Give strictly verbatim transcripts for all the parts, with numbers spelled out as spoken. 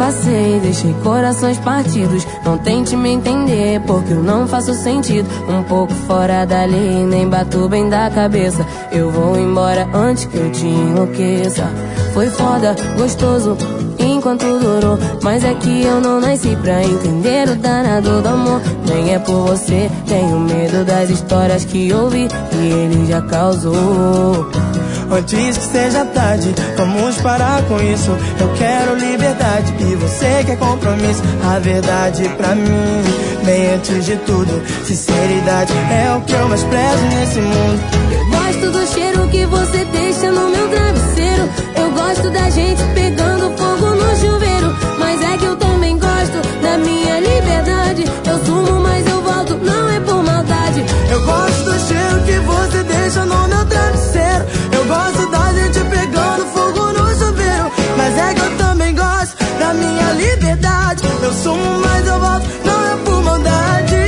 passei, deixei corações partidos. Não tente me entender, porque eu não faço sentido. Um pouco fora da lei, nem bato bem da cabeça. Eu vou embora antes que eu te enlouqueça. Foi foda, gostoso, enquanto durou, mas é que eu não nasci pra entender o danado do amor. Nem é por você, tenho medo das histórias que ouvi que ele já causou. Antes que seja tarde, vamos parar com isso. Eu quero liberdade e você quer compromisso. A verdade pra mim, bem antes de tudo, sinceridade é o que eu mais prezo nesse mundo. Eu gosto do cheiro que você deixa no meu travesseiro. Eu gosto da gente pegando fogo no chuveiro. Mas é que eu também gosto da minha liberdade. Eu sumo, mas eu volto, não é por maldade. Eu gosto do cheiro que você deixa no meu travesseiro. Eu gosto da gente pegando fogo no chuveiro. Mas é que eu também gosto da minha liberdade. Eu sumo, mas eu volto, não é por maldade.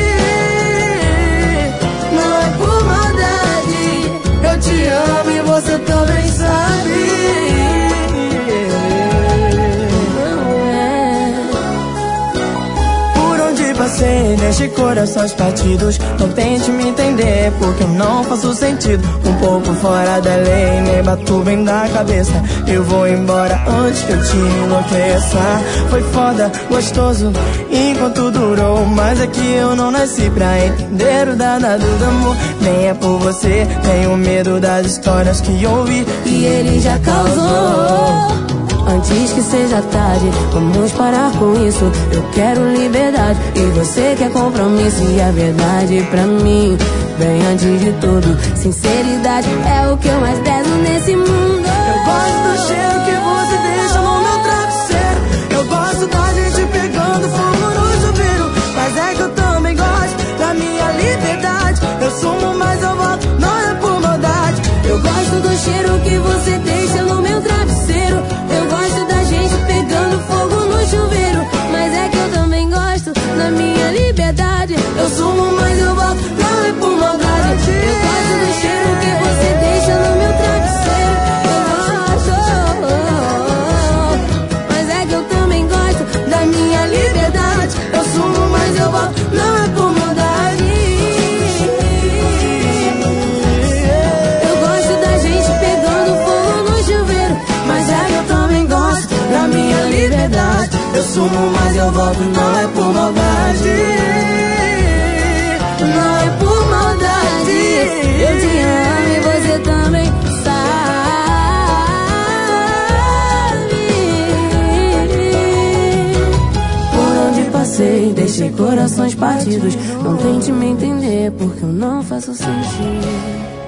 Não é por maldade. Eu te amo e você também sabe. Passei, deixei corações partidos. Não tente me entender, porque eu não faço sentido. Um pouco fora da lei, nem bato bem da cabeça. Eu vou embora antes que eu te enlouqueça. Foi foda, gostoso, enquanto durou, mas é que eu não nasci pra entender o danado do amor. Nem é por você, tenho medo das histórias que ouvi e ele já causou. Antes que seja tarde, vamos parar com isso. Eu quero liberdade e você quer compromisso. E a verdade pra mim, bem antes de tudo, sinceridade é o que eu mais prezo nesse mundo. Eu gosto do cheiro que você deixa no meu travesseiro. Eu gosto da gente pegando fogo no chuveiro. Mas é que eu também gosto da minha liberdade. Eu sumo, mas eu volto, não é por maldade. Eu gosto do cheiro que você deixa no meu travesseiro. Eu gosto da gente pegando fogo no chuveiro. Mas é que eu também gosto da minha liberdade. Eu sumo, mas eu volto, não é por maldade. Eu gosto do cheiro que você deixa no meu travesseiro. Eu gosto, mas é que eu também gosto da minha liberdade. Eu sumo, mas eu volto, não é por maldade. Eu gosto da gente pegando fogo no chuveiro. Mas é que eu também gosto da minha liberdade. Eu sumo, mas eu volto, não é por maldade. Não é por maldade. Eu te amo e você também sabe. Por onde passei, deixei corações partidos. Não tente me entender, porque eu não faço sentido.